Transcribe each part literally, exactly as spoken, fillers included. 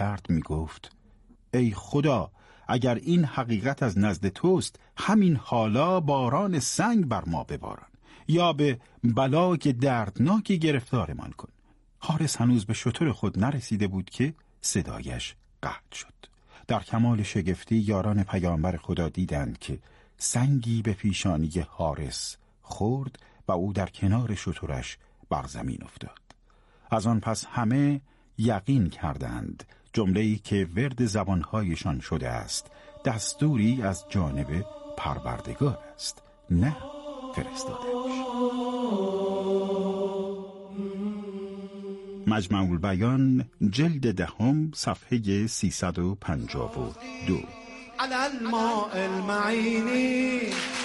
کرد می گفت ای خدا، اگر این حقیقت از نزد توست، همین حالا باران سنگ بر ما بباران یا به بلای دردناکی گرفتارمان کن. حارس هنوز به شتر خود نرسیده بود که صدایش قطع شد. در کمال شگفتی یاران پیامبر خدا دیدند که سنگی به پیشانی حارس خورد و او در کنار شترش بر زمین افتاد. از آن پس همه یقین کردند جمله‌ای که ورد زبانهایشان شده است دستوری از جانب پروردگار است، نه فرستادنش. مجمع البیان جلد دهم صفحه سیصد و پنجاه و دو. على الماء المعینی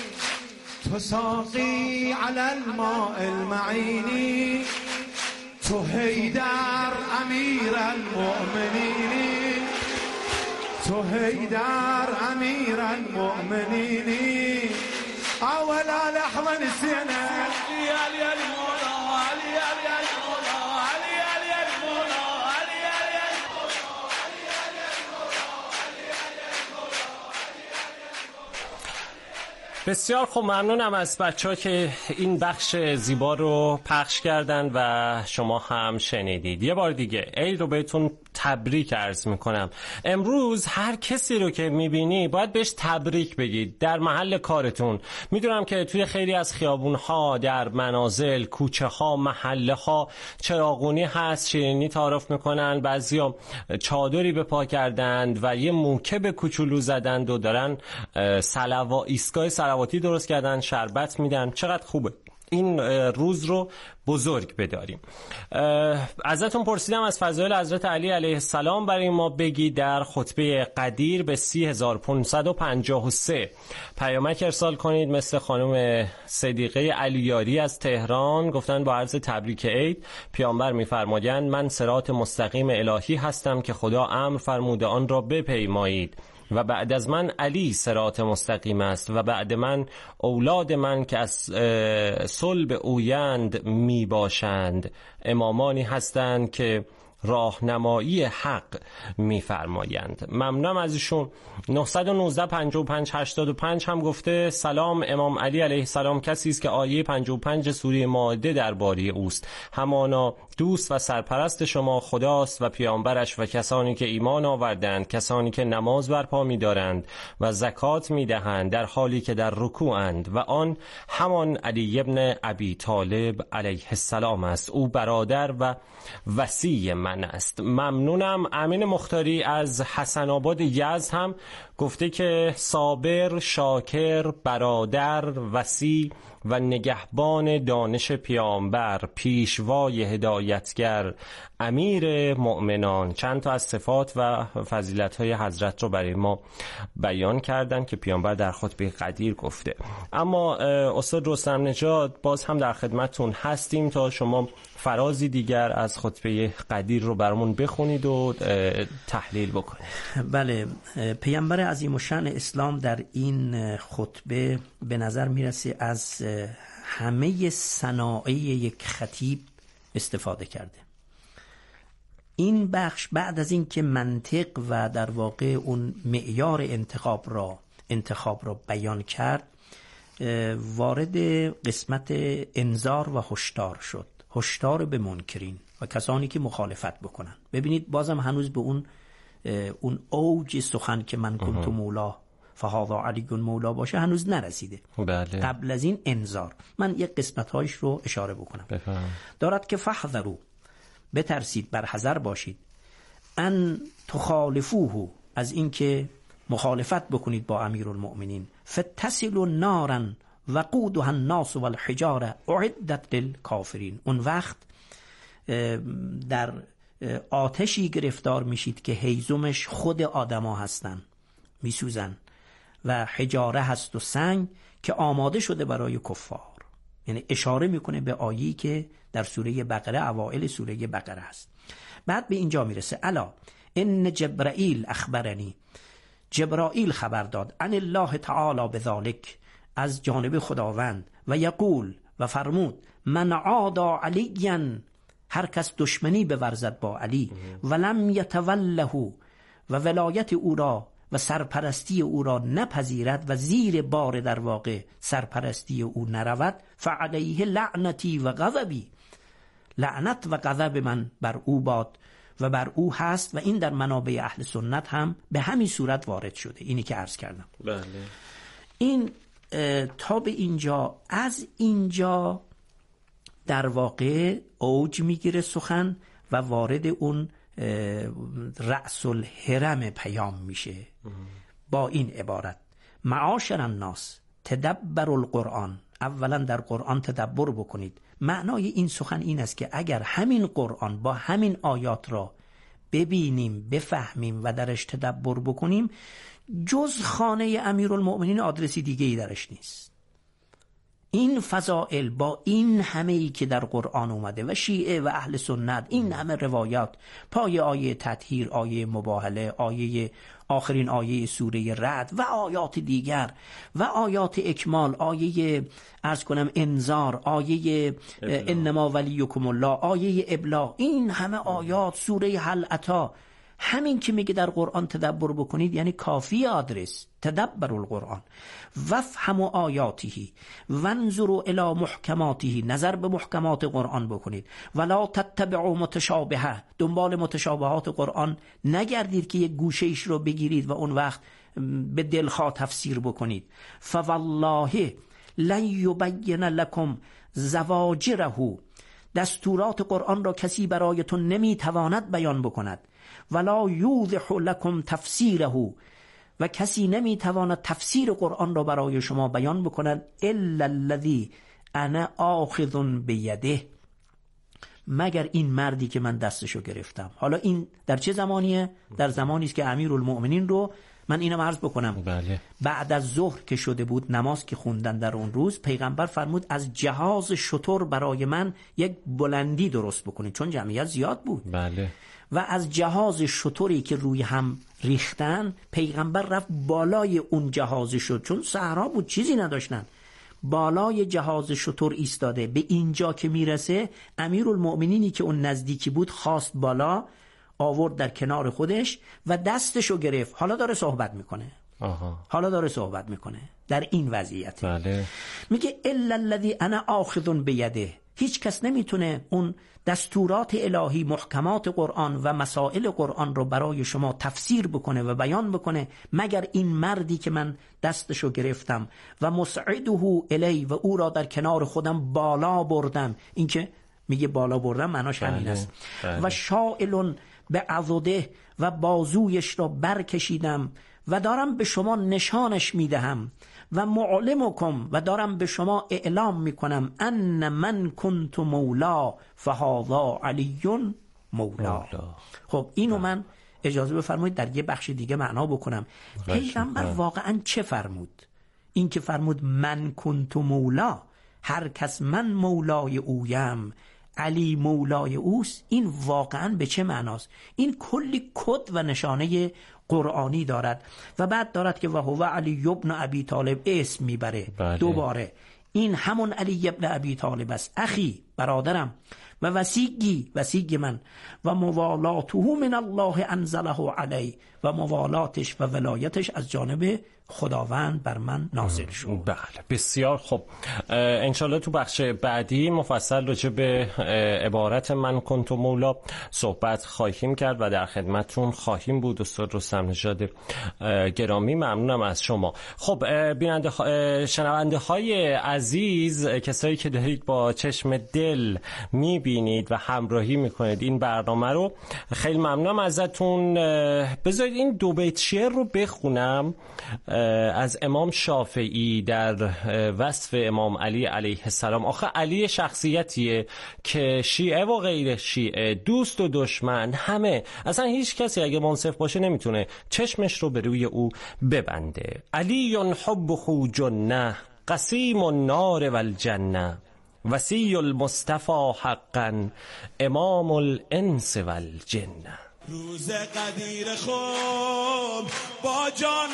تساقی، على الماء المعینی تو حیدر امیر المؤمنین، تو حیدر امیر المؤمنین. اولا لحظه نسينا علي علي المولى، علي علي المولى، علي علي المولى، علي علي المولى. بسیار خوب، ممنونم از بچه‌ها که این بخش زیبا رو پخش کردن و شما هم شنیدید. یه بار دیگه عید رو بهتون تبریک عرض میکنم. امروز هر کسی رو که میبینی باید بهش تبریک بگید در محل کارتون. میدونم که توی خیلی از خیابونها، در منازل، کوچه ها، محله ها چراغونی هست، شیرینی تعارف میکنن، بعضیا چادری به پا کردند و یه موکب کوچولو زدند و دارن صلوا ایستگاه صلواتی درست کردن، شربت میدن. چقدر خوبه این روز رو بزرگ بداریم. ازتون پرسیدم از فضایل حضرت علی علیه السلام برای ما بگی در خطبه قدیر به سی هزار و پانصد و پنجاه و سه پیامک ارسال کنید. مثل خانم صدیقه علیاری از تهران گفتن با عرض تبریک عید، پیامبر میفرمایند من صراط مستقیم الهی هستم که خدا امر فرموده آن را بپیمایید و بعد از من علی صراط مستقیم است و بعد من اولاد من که از صلب اویند می باشند امامانی هستند که راهنمایی حق میفرمایند. ممنونم از ایشون. نه یک نه پنج پنج هشتاد و پنج هم گفته سلام، امام علی علیه السلام کسی است که آیه پنجاه و پنج سوره مائده درباره اوست، همانا دوست و سرپرست شما خداست و پیامبرش و کسانی که ایمان آوردند، کسانی که نماز برپا می‌دارند و زکات می‌دهند در حالی که در رکوعند و آن همان علی ابن ابی طالب علیه السلام است، او برادر و وصی من است. ممنونم. امین مختاری از حسن آباد یزد هم گفته که صابر، شاکر، برادر، وصی و نگهبان دانش پیامبر، پیشوای هدایتگر، امیر مؤمنان. چند تا از صفات و فضیلت‌های حضرت رو برای ما بیان کردن که پیامبر در خطبه قدیر گفته. اما استاد رستم نژاد باز هم در خدمتتون هستیم تا شما فرازی دیگر از خطبه قدیر رو برامون بخونید و تحلیل بکنید. بله، پیامبر عظیم الشأن اسلام در این خطبه به نظر میرسه از همه صنایع یک خطیب استفاده کرده. این بخش بعد از این که منطق و در واقع اون معیار انتخاب را انتخاب را بیان کرد، وارد قسمت انذار و هشدار شد. هشدار به منکرین و کسانی که مخالفت بکنن. ببینید بازم هنوز به اون اون اوج سخن که من کنت مولا فهذا علی مولا باشه هنوز نرسیده. بله. قبل از این انذار. من یک قسمت هایش رو اشاره بکنم. بفهم. دارد که فحذروا، بترسید، بر حذر باشید، ان تخالفوه، از این که مخالفت بکنید با امیرالمؤمنین، فتصلوا نارا وقودها الناس والحجاره اعدت للکافرین. اون وقت در آتشی گرفتار میشید که هیزمش خود آدما هستن، میسوزن، و حجاره هست و سنگ که آماده شده برای کفار. یعنی اشاره میکنه به آیه‌ای که در سوره بقره، اوائل سوره بقره هست. بعد به اینجا میرسه الا ان جبرائیل اخبرنی، جبرائیل خبر داد، ان الله تعالی بذالک، از جانب خداوند، و یقول، و فرمود، من عادا علیا هر کس دشمنی بورزد با علی ولم یتوله و ولایت او را و سرپرستی او را نپذیرد و زیر بار در واقع سرپرستی او نرود، فعلیه لعنتی و غضبی، لعنت و غضب من بر او باد و بر او هست. و این در منابع اهل سنت هم به همین صورت وارد شده، اینی که عرض کردم. بله. این تا به اینجا، از اینجا در واقع اوج میگیره سخن و وارد اون رأس الهرم پیام میشه با این عبارت: معاشر الناس تدبر القرآن. اولا در قرآن تدبر بکنید. معنای این سخن این است که اگر همین قرآن با همین آیات را ببینیم، بفهمیم و درش تدبر بکنیم، جز خانه امیرالمؤمنین آدرسی دیگه ای درش نیست. این فضائل با این همه ای که در قرآن اومده و شیعه و اهل سنت، این همه روایات، پای آیه تطهیر، آیه مباهله، آیه آخرین آیه سوره رعد و آیات دیگر و آیات اکمال، آیه عرض کنم انذار، آیه انما ولیکم الله، آیه ابلاغ، این همه آیات، سوره هل اتی، همین که میگه در قرآن تدبر بکنید یعنی کافی آدرس تدبر القرآن وفهموا آیاته وانظروا الی محکماته، نظر به محکمات قرآن بکنید. ولا تتبعوا متشابهه، دنبال متشابهات قرآن نگردید که یک گوشه ایش رو بگیرید و اون وقت به دلخواه تفسیر بکنید. فوالله لن یبین لکم زواجره، دستورات قرآن را کسی برایتون نمیتواند بیان بکند. ولا یوضح لکم تفسیره، و کسی نمیتواند تفسیر قرآن را برای شما بیان بکند. الا الذی انا آخذ بیده، مگر این مردی که من دستشو گرفتم. حالا این در چه زمانیه؟ در زمانی است که امیرالمؤمنین رو، من اینو عرض بکنم، بله. بعد از ظهر که شده بود، نماز که خوندن در اون روز، پیغمبر فرمود از جهاز شتر برای من یک بلندی درست بکنید، چون جمعیت زیاد بود. بله. و از جهاز شتری که روی هم ریختن، پیغمبر رفت بالای اون جهاز شتر، چون صحرا بود چیزی نداشتن، بالای جهاز شتر ایستاده. به اینجا که میرسه، امیرالمؤمنینی که اون نزدیکی بود خواست بالا، آورد در کنار خودش و دستشو گرفت. حالا داره صحبت میکنه. آها. حالا داره صحبت میکنه در این وضعیت. بله. میگه الا الذی انا آخذ بیده، هیچ کس نمیتونه اون دستورات الهی، محکمات قرآن و مسائل قرآن رو برای شما تفسیر بکنه و بیان بکنه مگر این مردی که من دستشو گرفتم و مسعده الی، و او را در کنار خودم بالا بردم. این که میگه بالا بردم معناش همین است. بله. و شائل به عضده، و بازویش را برکشیدم و دارم به شما نشانش میدهم. و معلمکم، و دارم به شما اعلام میکنم، ان من کنت مولا فهذا علی مولا. خب اینو من اجازه بفرمایید در یه بخش دیگه معنا بکنم. پیغمبر واقعا چه فرمود؟ این که فرمود من کنت مولا، هر کس من مولای اویم، علی مولای اوست، این واقعا به چه معناست؟ این کلی کد و نشانه قرآنی دارد. و بعد دارد که و هو علی ابن ابی طالب، اسم میبره. بله. دوباره این همون علی ابن ابی طالب است، اخی، برادرم، و وسیگی، وسیگ من، و موالاته من الله انزله علی، و موالاتش و ولایتش از جانب خداوند بر من نازل شد. بله، بسیار خوب. انشالله تو بخش بعدی مفصل راجع به عبارت من کنت مولا صحبت خواهیم کرد و در خدمتتون خواهیم بود. استاد رستم نژاد گرامی، ممنونم از شما. خب بیننده شنونده های عزیز، کسایی که دارید با چشم دل میبینید و همراهی میکنید این برنامه رو، خیلی ممنونم ازتون. بذارید این دو بیت شعر رو بخونم از امام شافعی در وصف امام علی علیه السلام. آخه علی شخصیتیه که شیعه و غیر شیعه، دوست و دشمن، همه، اصلا هیچ کسی اگه منصف باشه نمیتونه چشمش رو به روی او ببنده. علی حبه جنه قسیم النار والجنه، وصی المصطفى حقا امام الانس والجنه. روز قدیر خوب با جان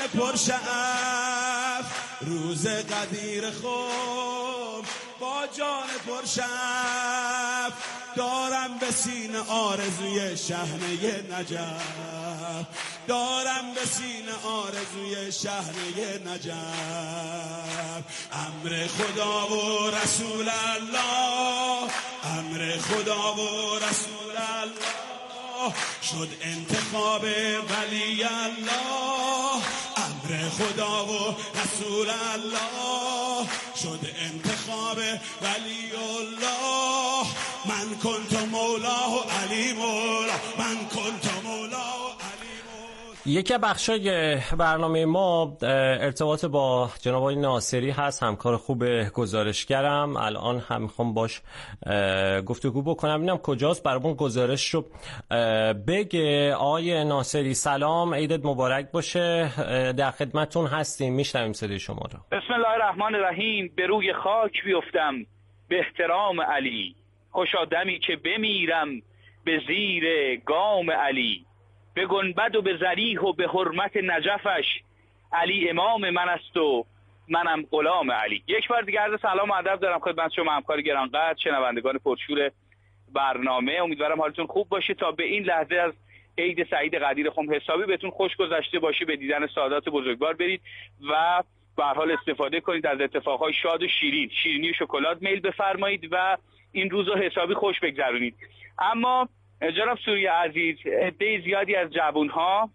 پرشعف، روز قدیر خوب با جان پرشعف، دارم به سینه آرزوی شهنه نجف، دارم به سینه آرزوی شهنه نجف. امر خدا و رسول الله، امر خدا و رسول الله، شد انتخاب ولی الله. امر خدا و رسول الله، شد انتخاب ولی الله. من کنت مولاه و علی مولا، من کنت مولاه و علی مولا. یکی بخشای برنامه ما ارتباط با جناب آقای ناصری هست، همکار خوب گزارشگرم. الان هم میخوام باش گفتگو بکنم، ببینم کجاست، برامون گزارش رو بگه. آقای ناصری سلام، عیدت مبارک باشه، در خدمتتون هستیم، میشنویم صدای شما رو. بسم الله الرحمن الرحیم. به روی خاک بیفتم به احترام علی، خوشا دمی که بمیرم به زیر گام علی. به گنبد و به ذریح و به حرمت نجفش، علی امام من است و منم غلام علی. یک بار دیگه عرض سلام و ادب دارم خدمت شما همکار گرانقدر، شنوندگان پرشور برنامه. امیدوارم حالتون خوب باشه. تا به این لحظه از عید سعید قدیر خم حسابی بهتون خوش گذشته باشه، به دیدن سادات بزرگوار برید و به هر حال استفاده کنید از اتفاقهای شاد و شیرین، شیرینی و شکلات میل بفرمایید و این روزو حسابی خوش بگذرونید. اما جناب سوری عزیز، عده زیادی از جوانها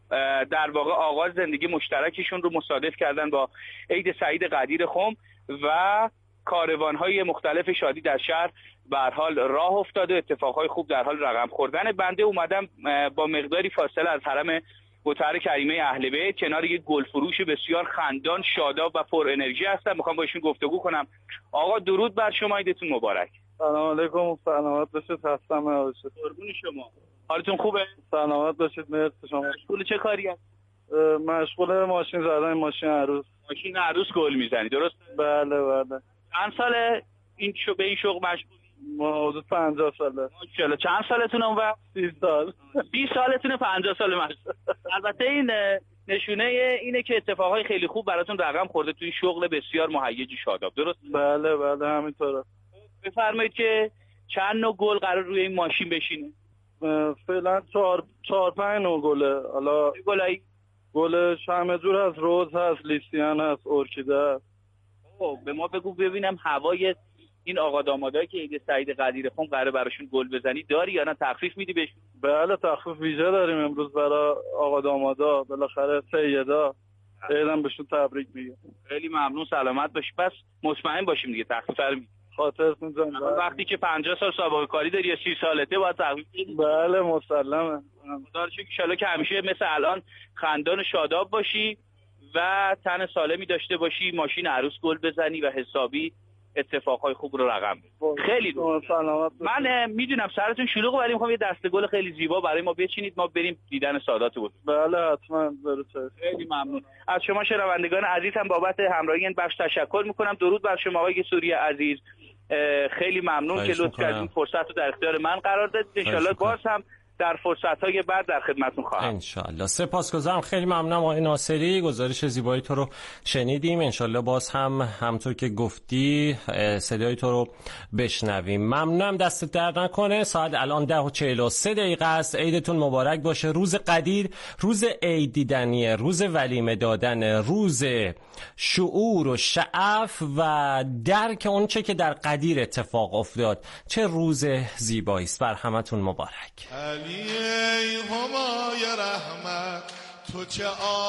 در واقع آغاز زندگی مشترکشون رو مصادف کردن با عید سعید قدیر خم و کاروان‌های مختلف شادی در شهر به هر حال راه افتاده، اتفاقهای خوب در حال رقم خوردن. بنده اومدم با مقداری فاصله از حرم مطهر کریمه اهل بیت کنار یک گلفروش بسیار خندان، شاداب و پر انرژی هستم. میخوام با ایشون گفتگو کنم. آقا درود بر شما، عیدتون مبارک. سلام علیکم، سلامت باشید، هستم باشید. قربون شما. حالتون خوبه؟ سلامت باشید، مرسی. شما مشغول چه کاری هست؟ مشغول ماشین زدن، ماشین عروس. ماشین عروس گل میزنی، درست؟ بله بله. چند ساله این شو به این شغل مشغول؟ حدود پنجاه ساله. ماشاءالله. چند سالتونه اون وقت؟ سی سال. سی سالتونه، پنجاه سال مشغول. البته این نشونه اینه که اتفاقای خیلی خوب براتون رقم خورده توی شغل بسیار مهیج و شاداب، درست؟ بله بله همینطوره. بفرمایید که چند نوع گل قرار روی این ماشین بشینه؟ فعلا چهار چهار پنج نوع گله. حالا گلایی؟ گل شمع جور هست، روز هست، لیستیان هست، ارکیده هست. خب به ما بگو ببینم هوای این آقا دامادایی که عید سعید قدیر خم قراره براشون گل بزنی داری یا نه تخفیف میدی بهشون؟ بله تخفیف ویژه داریم امروز برای آقا دامادا، بالاخره سیدا عیدم بهشون تبریک میگم. خیلی ممنون، سلامت باشی. پس مطمئن باشیم دیگه تخفیف رو میدی. خاطرتون جان. وقتی که پنجاه سال سابقه کاری داری یا سی سالته باید تخفیف بدی. بله مسلمه. خدا رو شکر ان شاءالله که همیشه مثل الان خندان و شاداب باشی و تن سالمی داشته باشی، ماشین عروس گل بزنی و حسابی اتفاقهای خوب رو رقم بدی. خیلی دوست. من میدونم سرتون شلوغه ولی میخوام یه دسته گل خیلی زیبا برای ما بچینید، ما بریم دیدن سادات بود. بله حتما. درسته. خیلی ممنون از شما شنوندگان عزیزم، بابت همراهی این بخش تشکر میکنم. درود بر شما آقای سوری عزیز، خیلی ممنون که لطف کردین فرصت رو در اختیار من قرار دادید. ان شاءالله باز هم در فرصت‌های بعد در خدمتتون خواهم. انشالله. سپاسگزارم، خیلی ممنونم آقای ناصری، گزارش زیبایی تو رو شنیدیم. انشالله باز هم همطور که گفتی صدای تو رو بشنویم. ممنونم، دست درد نکنه. ساعت الان ده و چهل و سه دقیقه است. عیدتون مبارک باشه. روز قدیر روز عید دیدنیه، روز ولیمه دادن، روز شعور و شعف و درک اون چه که در قدیر اتفاق افتاد. چه روز زیبایی است، بر همتون مبارک. علی ای همای رحمت، تو چه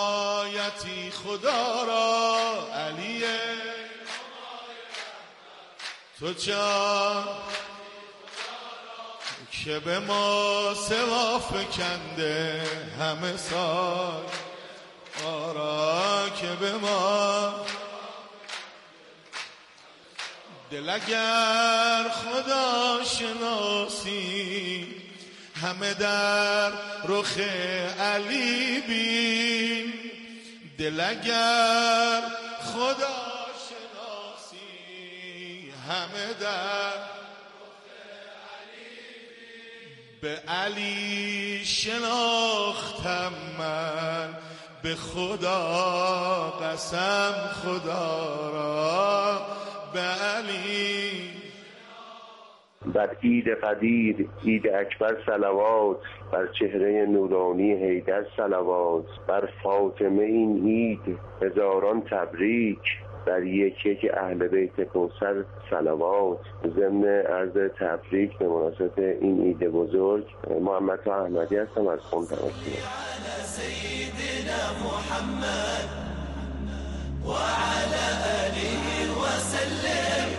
آیتی خدا را. علی ای همای رحمت، تو چه که به ما سوا فکنده همه سال آرا، که به ما دل اگر خدا شناسی همه در رخ علی بین. دل اگر خدا شناسی همه در رخ علی بین. به علی شناختم من به خدا قسم خدا را، به علی. بر عید قدیر عید اکبر صلوات، بر چهره نورانی حیدر صلوات، بر فاطمه این عید هزاران تبریک، بر یک یک اهل بیت کوثر صلوات. ضمن عرض تبریک به مناسبت این عید بزرگ، محمد طاهر احمدی هستم از قم تماس میگیرم. سیدنا محمد و علی آله و سلم،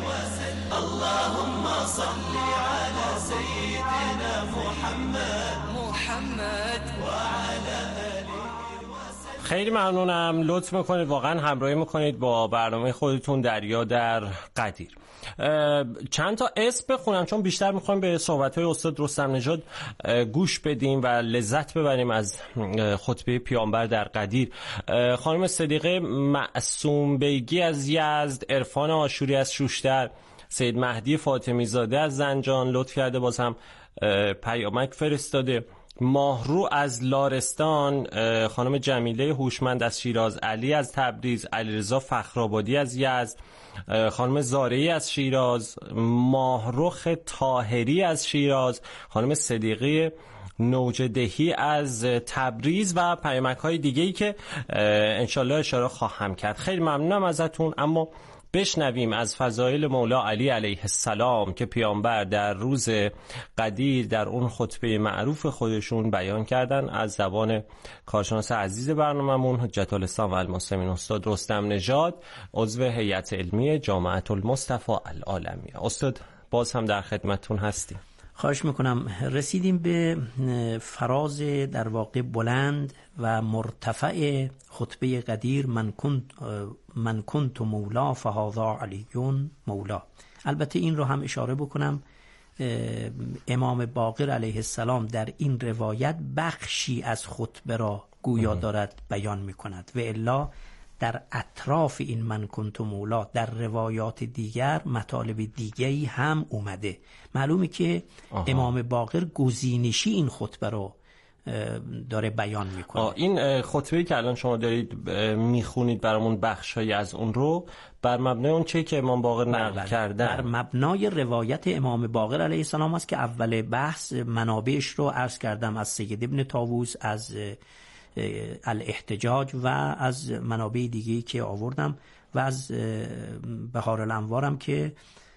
اللهم صل علی سیدنا محمد محمد و علی آله. خیلی ممنونم، لطف میکنید واقعا همراهی میکنید با برنامه خودتون دریا در قدیر. چند تا اسم بخونم چون بیشتر میخوایم به صحبت‌های استاد رستم نژاد گوش بدیم و لذت ببریم از خطبه پیامبر در قدیر. خانم صدیقه معصوم بیگی از یزد، عرفان آشوری از شوشتر، سید مهدی فاطمی زاده از زنجان لطف کرده باز هم پیامک فرستاده، ماهرو از لارستان، خانم جمیله هوشمند از شیراز، علی از تبریز، علیرضا فخرآبادی از یزد، خانم زارعی از شیراز، ماهرخ طاهری از شیراز، خانم صدیقه نوجدهی از تبریز و پیامک های دیگه‌ای که انشالله اشاره خواهم کرد. خیلی ممنونم ازتون. اما بشنویم از فضایل مولا علی علیه السلام که پیامبر در روز قدیر در اون خطبه معروف خودشون بیان کردن از زبان کارشناس عزیز برنامه‌مون حجت الاسلام و المسلمین استاد رستم نژاد، عضو هیئت علمی جامعه المصطفى العالمیه. استاد باز هم در خدمتتون هستیم. خواهش میکنم. رسیدیم به فراز در واقع بلند و مرتفع خطبه قدیر، من کنت من کنت مولا فهذا علیون مولا. البته این رو هم اشاره بکنم، امام باقر علیه السلام در این روایت بخشی از خطبه را گویا دارد بیان میکند و الا در اطراف این من کنت مولا در روایات دیگر مطالب دیگری هم اومده. معلومه که آها. امام باقر گزینشی این خطبه رو داره بیان میکنه. این خطبه‌ای که الان شما دارید میخونید برامون بخشایی از اون رو بر مبنای اون چیزی که امام باقر نقل کردن، بر مبنای روایت امام باقر علیه السلام است که اول بحث منابعش رو عرض کردم، از سید ابن طاووس، از الاحتجاج و از منابع دیگه‌ای که آوردم و از بهار الانوارم که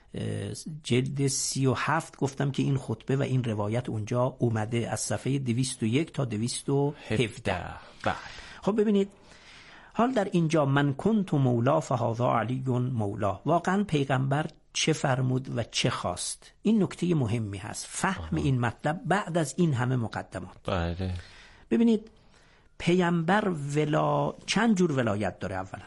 جلد سی و هفت گفتم که این خطبه و این روایت اونجا اومده از صفحه دویست و یک تا دویست و هفده. خب ببینید، حال در اینجا من کنت مولا فهذا علی مولا، واقعا پیغمبر چه فرمود و چه خواست؟ این نکته مهمی هست، فهم آه. این مطلب بعد از این همه مقدمات. بله. ببینید پیامبر ولا چند جور ولایت داره. اولا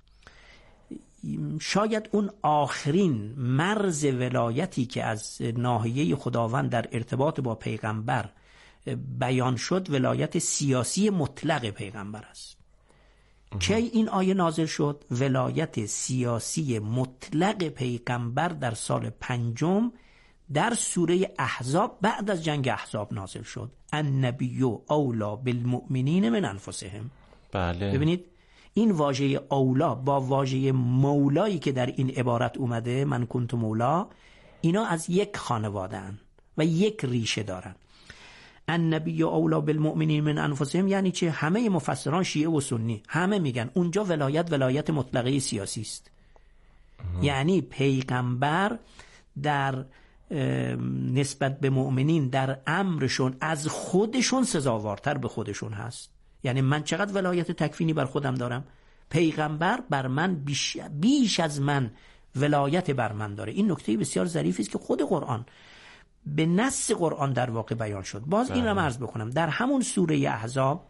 شاید اون آخرین مرز ولایتی که از ناحیه خداوند در ارتباط با پیغمبر بیان شد ولایت سیاسی مطلق پیغمبر است. کی این آیه نازل شد؟ ولایت سیاسی مطلق پیغمبر در سال پنجم در سوره احزاب بعد از جنگ احزاب نازل شد. النبی اولا بالمؤمنین من انفسهم. بله. ببینید این واژه اولا با واژه مولایی که در این عبارت اومده، من کنت مولا، اینا از یک خانواده ان و یک ریشه دارن. النبی اولا بالمؤمنین من انفسهم یعنی چه؟ همه مفسران شیعه و سنی همه میگن اونجا ولایت ولایت مطلقه سیاسی است. یعنی پیغمبر در نسبت به مؤمنین در امرشون از خودشون سزاوارتر به خودشون هست. یعنی من چقدر ولایت تکوینی بر خودم دارم، پیغمبر بر من بیش, بیش از من ولایت بر من داره. این نکته بسیار ظریفی است که خود قرآن به نص قرآن در واقع بیان شد. باز این را عرض بکنم، در همون سوره احزاب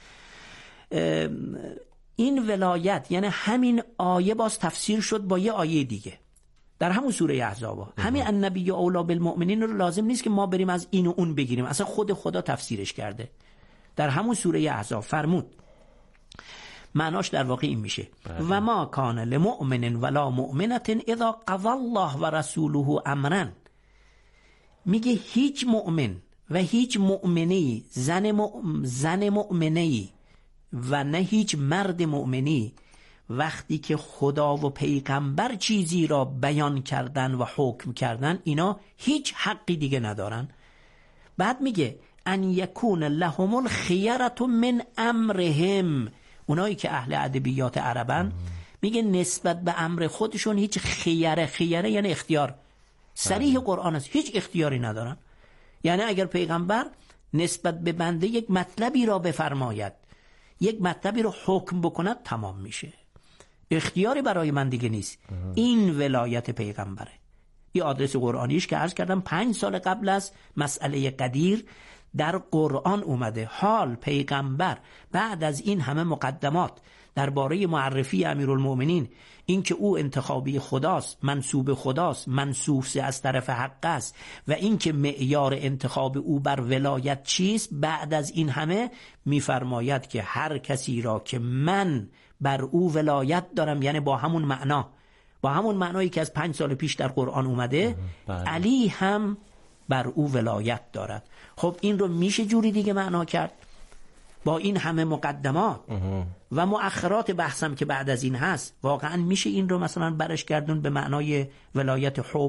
این ولایت یعنی همین آیه باز تفسیر شد با یه آیه دیگه در همون سوره احزاب. همین النبی اولا بالمؤمنین رو لازم نیست که ما بریم از این و اون بگیریم، اصلا خود خدا تفسیرش کرده. در همون سوره احزاب فرمود، معناش در واقع این میشه و ما کان لمؤمن ولا مؤمنه اذا قضى الله و رسوله امرا. میگه هیچ مؤمن و هیچ مؤمنی، زن مؤمن زن مؤمنی و نه هیچ مرد مؤمنی وقتی که خدا و پیغمبر چیزی را بیان کردن و حکم کردن، اینا هیچ حقی دیگه ندارن. بعد میگه ان یکون لهم الخیرة من امرهم، اونایی که اهل ادبیات عربن میگه نسبت به امر خودشون هیچ خیره، خیره یعنی اختیار، صریح قرآن است، هیچ اختیاری ندارن. یعنی اگر پیغمبر نسبت به بنده یک مطلبی را بفرماید، یک مطلبی رو حکم بکند، تمام میشه، اختیاری برای من دیگه نیست. این ولایت پیغمبره. این آدرس قرآنیش که عرض کردم پنج سال قبل از مسئله قدیر در قرآن اومده. حال پیغمبر بعد از این همه مقدمات درباره معرفی امیرالمؤمنین، این که او انتخابی خداست، منسوب خداست، منسوب از طرف حق است، و این که معیار انتخاب او بر ولایت چیست، بعد از این همه میفرماید که هر کسی را که من بر او ولایت دارم، یعنی با همون معنا، با همون معنایی که از پنج سال پیش در قرآن اومده، علی هم بر او ولایت دارد. خب این رو میشه جوری دیگه معنا کرد با این همه مقدمات و مؤخرات بحثم که بعد از این هست؟ واقعا میشه این رو مثلا برش گردون به معنای ولایت حب؟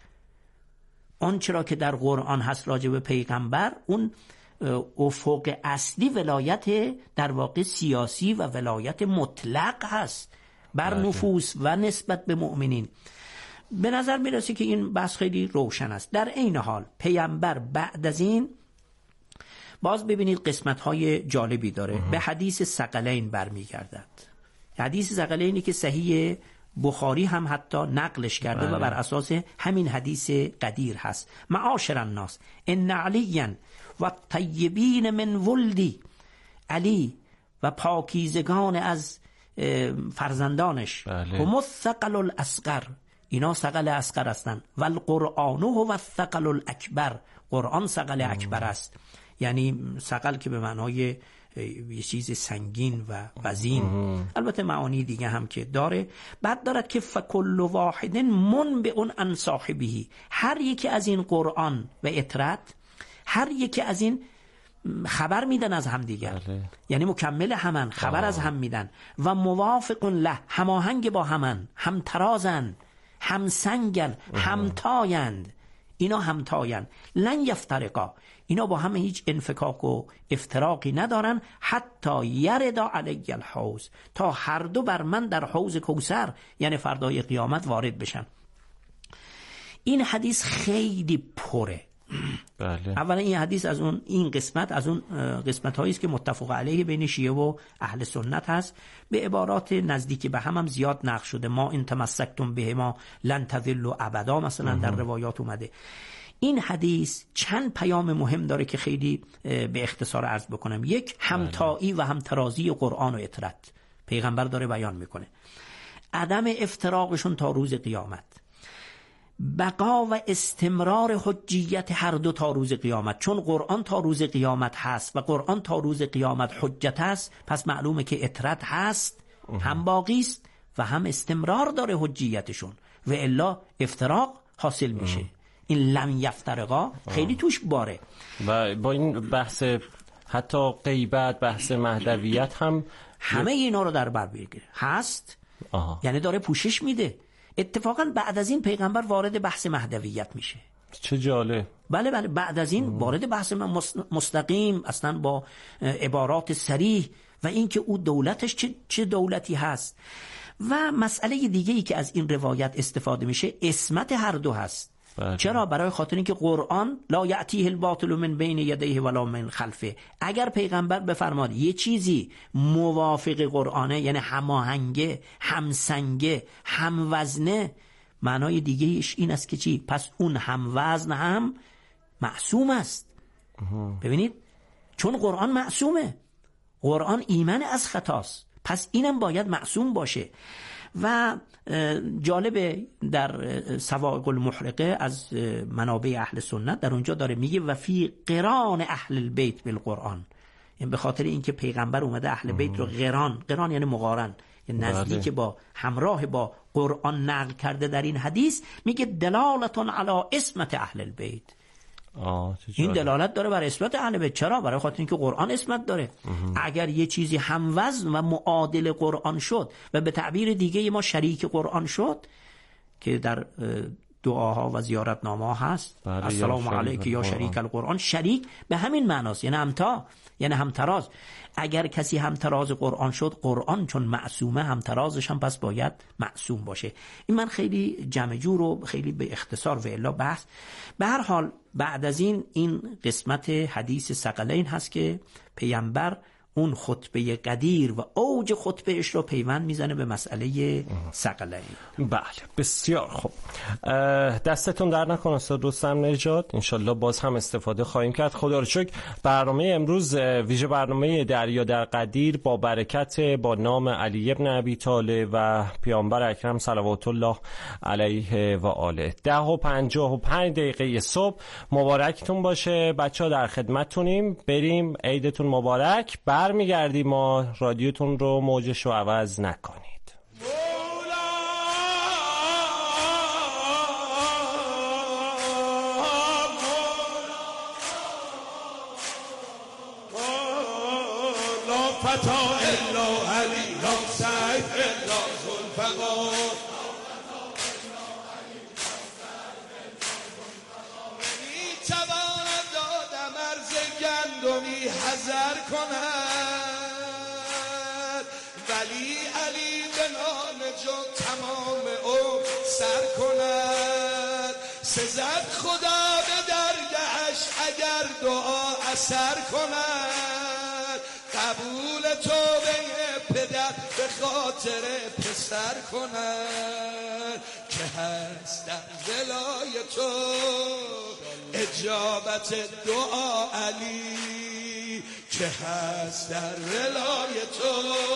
اون چرا که در قرآن هست راجع به پیغمبر، اون افق اصلی ولایت در واقع سیاسی و ولایت مطلق هست بر نفوس و نسبت به مؤمنین. به نظر میرسه که این بحث خیلی روشن است. در این حال پیامبر بعد از این باز ببینید قسمت‌های جالبی داره. به حدیث ثقلین برمیگردد. حدیث ثقلینی که صحیح بخاری هم حتی نقلش کرده بله. و بر اساس همین حدیث قدیر هست. معاشر الناس ان علیا و طیبین من ولدی، علی و پاکیزگان از فرزندانش، بله. هم الثقل الاصغر، اینا ثقل اصغر هستند، و القرآن هو الثقل الاکبر، قرآن ثقل اکبر است. یعنی ثقل که به معنای یه چیز سنگین و وزین، البته معانی دیگه هم که داره. بعد دارد که فکل واحد منبئ عن صاحبه، هر یکی از این قرآن و اطرت، هر یکی از این خبر میدن از هم دیگر، بله. یعنی مکمل همن، خبر آه. از هم میدن و موافق له، هماهنگ با همن، همترازن، همسنگن، همتایند، اینا همتایند، لن یفترقا، اینا با هم هیچ انفکاک و افتراقی ندارن، حتی یردا علی الحوض، تا هر دو بر من در حوض کوثر یعنی فردای قیامت وارد بشن. این حدیث خیلی پره. بله. اولا این حدیث از اون این قسمت از اون قسمت هایی است که متفق علیه بین شیعه و اهل سنت هست، به عبارات نزدیک به هم هم زیاد نقل شده. ما ان تمسکتم به ما لن تضلوا ابدا مثلا در روایات اومده. این حدیث چند پیام مهم داره که خیلی به اختصار عرض بکنم. یک، همتایی و همترازی قرآن و اطرت پیغمبر داره بیان میکنه، عدم افتراقشون تا روز قیامت، بقا و استمرار حجیت هر دو تا روز قیامت، چون قرآن تا روز قیامت هست و قرآن تا روز قیامت حجت هست، پس معلومه که اطرت هست، هم باقی است و هم استمرار داره حجیتشون، و الا افتراق حاصل میشه. این لم یفترقا خیلی توش باره. و با این بحث حتی غیبت، بحث مهدویت هم همه اینا رو در بر بگیره هست. آها. یعنی داره پوشش میده. اتفاقا بعد از این پیغمبر وارد بحث مهدویت میشه. چه جالب. بله بله بعد از این وارد بحث مستقیم اصلا با عبارات صریح و اینکه او دولتش چه چه دولتی هست. و مسئله دیگه ای که از این روایت استفاده میشه عصمت هر دو هست. بله. چرا؟ برای خاطر اینکه قرآن لا یأتیه الباطل من بین یدیه ولا من خلفه، اگر پیغمبر بفرماد یه چیزی موافق قرآنه، یعنی هماهنگه، همسنگه، هموزنه، معنای دیگه ایش این است که چی؟ پس اون هموزن هم معصوم است. ببینید، چون قرآن معصومه، قرآن ایمن از خطاست، پس اینم باید معصوم باشه. و جالبه در سوائق المحرقه از منابع اهل سنت در اونجا داره میگه و فی قران اهل البیت بالقرآن، این به خاطر اینکه پیغمبر اومده اهل بیت رو قران، قران یعنی مقارن، یعنی نزدیک با، همراه با قرآن نقل کرده. در این حدیث میگه دلالتون علی اسمت اهل البیت، این دلالت داره بر اثبات اهل بیت. چرا؟ برای خاطر اینکه قرآن اثبات داره. اگر یه چیزی هموزن و معادل قرآن شد و به تعبیر دیگه ما شریک قرآن شد که در دعاها و زیارتنامه هست، السلام علیک یا شریک القرآن، شریک به همین معناست، یعنی همتا، یعنی همتراز. اگر کسی همتراز قرآن شد، قرآن چون معصومه همترازش هم پس باید معصوم باشه. این من خیلی جمع جور و خیلی به اختصار و الا بحث. به هر حال بعد از این این قسمت حدیث ثقلین هست که پیامبر اون خطبه قدیر و اوج خطبهش رو پیوند میزنه به مسئله ثقلین. بله بسیار خوب، دستتون در نکنه استاد رستم نژاد، انشالله باز هم استفاده خواهیم کرد. خدا رو شکر برنامه امروز ویژه برنامه دریا در قدیر با برکت با نام علی ابن ابی طالب و پیامبر اکرم صلوات الله علیه و آله. ده و پنجاه و پنج دقیقه صبح مبارکتون باشه بچه ها، در خدمتتونیم. بریم، عیدتون مبارک. برمیگردیم، ما رادیوتون رو موجش رو عوض نکنید. فتا الا علی لا سیف الا ذوالفقار، میتواند دادم ارز گندمی حذر کند، ولی علی به نام جان تمام او سر کند. سزد خدا به درگهش اگر دعا اثر کند، قبول توبه پدر به خاطر پسر کند، که هست در ولای تو اجابت دعا علی، که هست در ولای تو.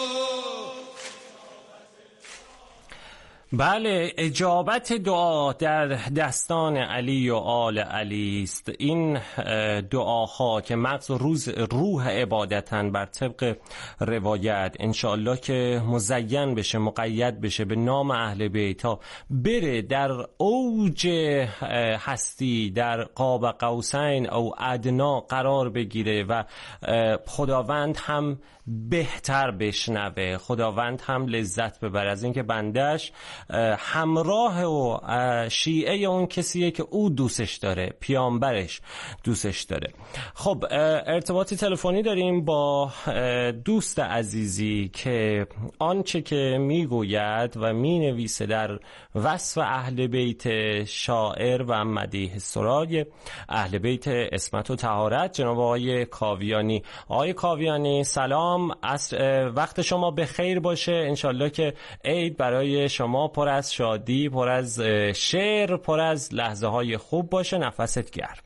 بله، اجابت دعا در دستان علی و آل علی است. این دعاها که مغز و روز روح عبادتن بر طبق روایت، انشاءالله که مزین بشه، مقید بشه به نام اهل بیت ها، بره در اوج هستی، در قاب قوسین او ادنا قرار بگیره و خداوند هم بهتر بشنوه، خداوند هم لذت ببره از اینکه بندش همراه و شیعه اون کسیه که او دوستش داره، پیامبرش دوستش داره. خب ارتباط تلفنی داریم با دوست عزیزی که آنچه که میگوید و مینویسه در وصف اهل بیت شاعر و مدیح سرای اهل بیت عصمت و طهارت، جناب آقای کاویانی. آقای کاویانی سلام، وقت شما به خیر باشه. انشالله که عید برای شما پر از شادی، پر از شعر، پر از لحظه های خوب باشه. نفست گرم.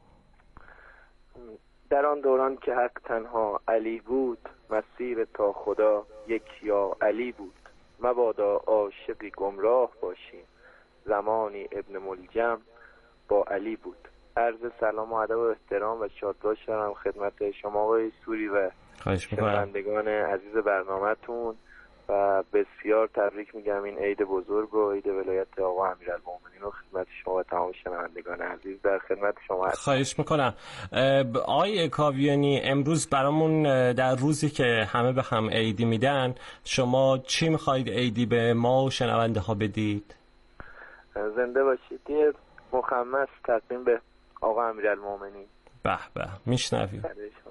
در آن دوران که حق تنها علی بود، مسیر تا خدا یک یا علی بود. مبادا عاشقی گمراه باشیم، زمانی ابن ملجم با علی بود. عرض سلام و ادب و احترام و شادباش دارم خدمت شما آقای سوری و شنوندگان عزیز برنامه‌تون و بسیار تبریک میگم این عید بزرگ و عید ولایت آقا امیرالمومنین و خدمت شما و تمام شنوندگان عزیز در خدمت شما هستم. خواهش میکنم. آقای کاویانی، امروز برامون در روزی که همه به هم عیدی میدن، شما چی میخواید عیدی به ما و شنونده ها بدید؟ زنده باشید. یه مخمس تقدیم به آقا امیرالمومنین. به به، میشنویم.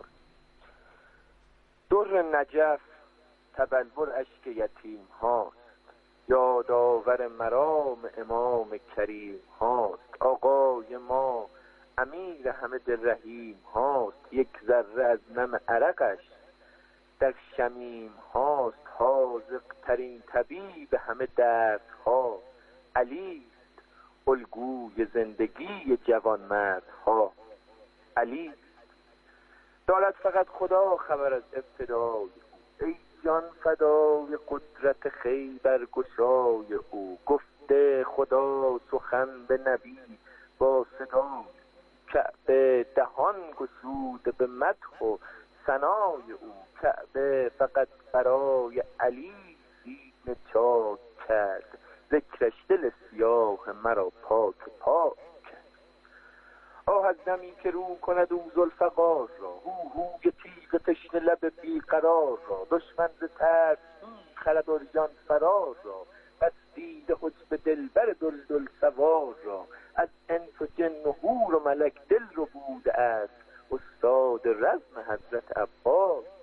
در نجف تبلور اشک یتیم هاست، یادآور مرام امام کریم هاست. آقای ما امیر همه دل رحیم هاست، یک ذره از نم عرقش در شمیم هاست. حاذق ترین طبیب همه درد ها، علی است الگوی زندگی جوانمرد ها. علی دارد فقط خدا خبر از ابتدای، ای جان فدای قدرت خیبر گشای او. گفته خدا سخن به نبی با صدای، کعبه دهان گشوده به مدح و ثنای او. کعبه فقط برای علی سینه چاک کرد، ذکرش دل سیاه مرا پاک پاک کرد. آه از دمی که رو کند او ذوالفقار را، هو هوی تیغ تشنه لب بیقرار را، دشمن ز ترس میخرد عریان فرار را، بس دیده حجب دلبر دلدل سوار را، از انس و جن و حور و ملک دل رو بوده است استاد رزم حضرت عباس